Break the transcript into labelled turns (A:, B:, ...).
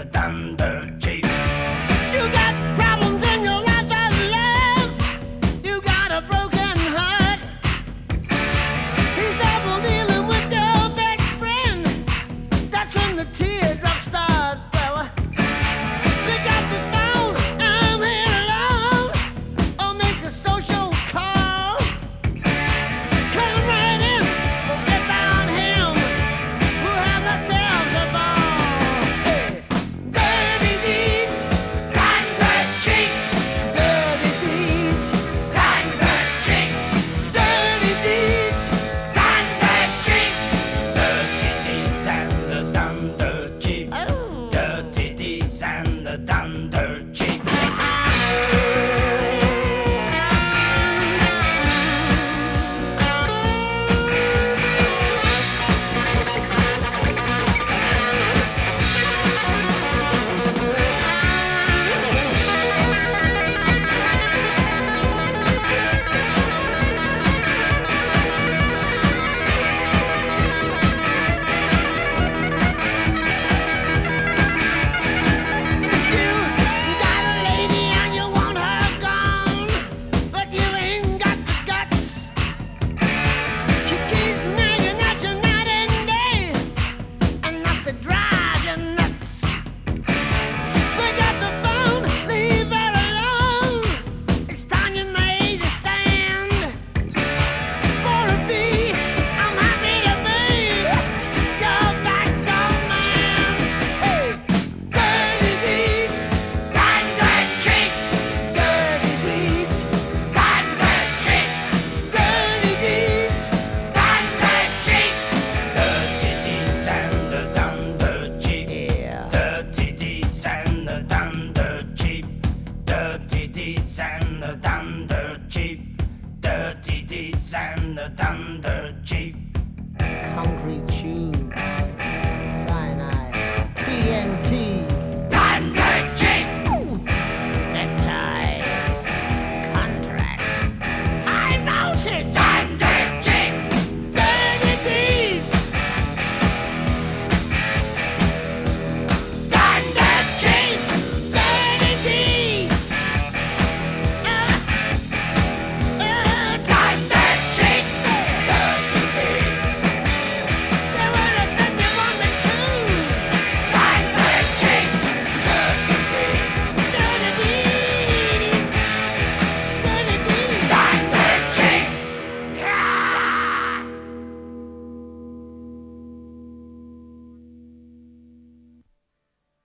A: the thunder cheap.
B: You got problems in your life as love. You got a broken heart. He's double dealing with your best friend. That's when the teardrops start, fella. Pick up the phone, I'm here alone. Or make a social call. Come right in, forget about him. We'll have ourselves a ball. Hey. Dirty deeds,
A: Line the cheek,
B: dirty deeds,
A: line the cheek,
B: dirty deeds.
A: line the cheek. Dirty deeds and the thunder cheap.
B: Oh.
A: Dirty deeds and the thunder